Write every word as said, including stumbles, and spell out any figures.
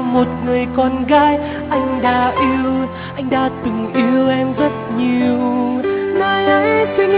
một người con gái. Anh đã yêu, anh đã từng yêu em rất nhiều. Nơi ấy xinh